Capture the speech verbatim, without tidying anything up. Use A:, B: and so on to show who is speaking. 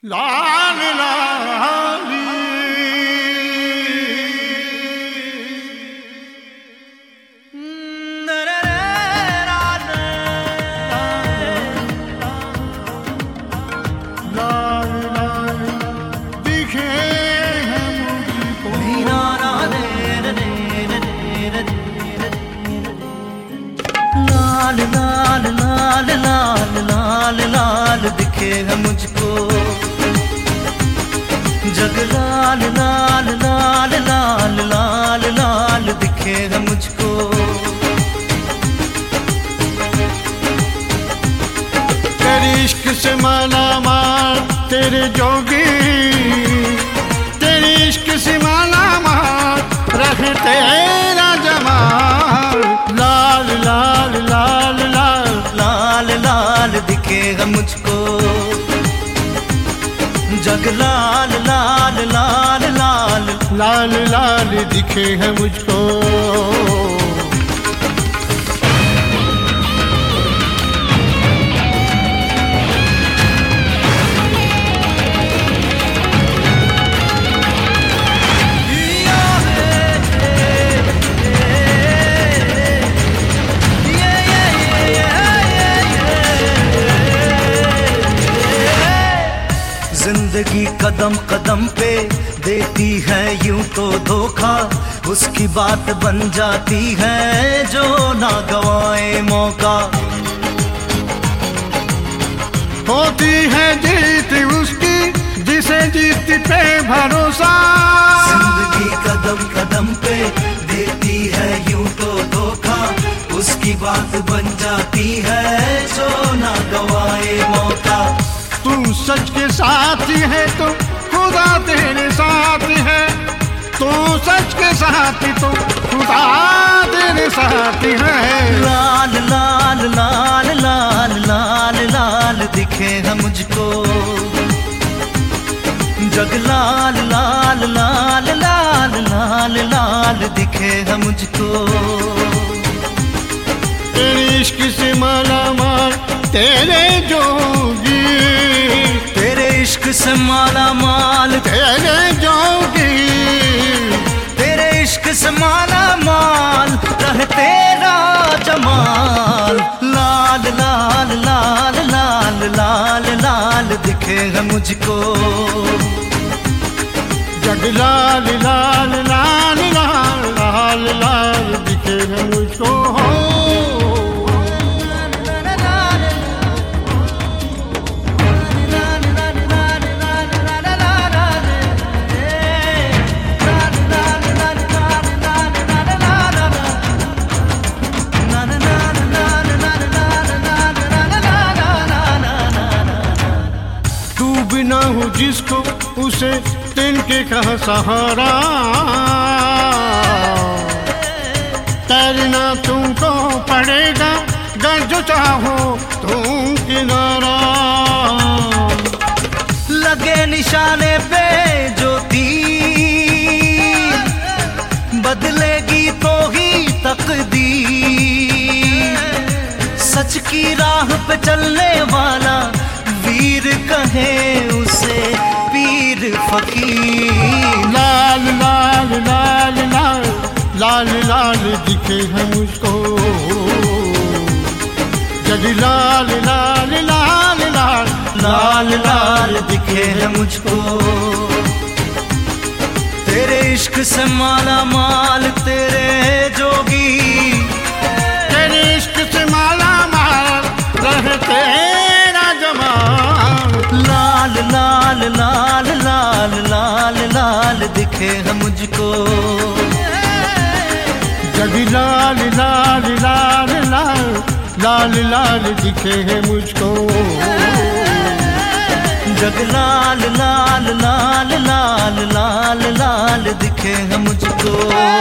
A: लाल लाली लाल लाल दिखे हैं मुझको
B: लाल लाल लाल लाल लाल लाल दिखे है मुझको जग लाल लाल लाल लाल लाल लाल दिखे है मुझको।
A: तेरे इश्क से माला माल तेरे जोगी, तेरे इश्क से माला माल रहे तेरा जमाल। लाल लाल लाल लाल
B: लाल लाल दिखे है मुझको जग लाल लाल लाल लाल
A: लाल लाल दिखे हैं मुझको।
B: जिंदगी कदम कदम पे देती है यूं तो धोखा, उसकी बात बन जाती है जो ना गवाए मौका।
A: होती है जीत उसकी जिसे जीत पे भरोसा।
B: जिंदगी कदम कदम पे देती है यूं तो धोखा, उसकी बात बन जाती है जो ना गवाए मौका।
A: तू सच के साथ है तो खुदा तेरे साथ है, तू सच के साथ तो खुदा तेरे साथ है।
B: लाल लाल लाल लाल लाल लाल दिखे है मुझको जग लाल लाल लाल लाल लाल लाल दिखे है मुझको।
A: तेरे इश्क से माला माल तेरे जोगी,
B: तेरे इश्क से माला माल
A: तेरे जोगी,
B: तेरे इश्क से माला माल रहे तेरा जमाल। लाल लाल लाल लाल लाल लाल दिखे है मुझको
A: जग लाल लाल लाल लाल लाल लाल दिखे है मुझको। बिना हो जिसको उसे तिनके का सहारा, तैरना तुमको पड़ेगा गर जो चाहो तुम किनारा।
B: लगे निशाने पे जो तीर बदलेगी तो ही तकदीर, सच की राह पे चलने वाला वीर कहे उसे पीर फकीर।
A: लाल लाल लाल लाल लाल लाल दिखे हैं मुझको जग लाल लाल लाल लाल
B: लाल लाल दिखे है मुझको। तेरे इश्क से माला माल तेरे जोगी,
A: तेरे इश्क से माला माल रहे तेरा जमाल।
B: लाल लाल लाल लाल लाल लाल दिखे है मुझको
A: जग लाल लाल लाल लाल लाल लाल दिखे है मुझको
B: जग लाल लाल लाल लाल लाल लाल दिखे है मुझको।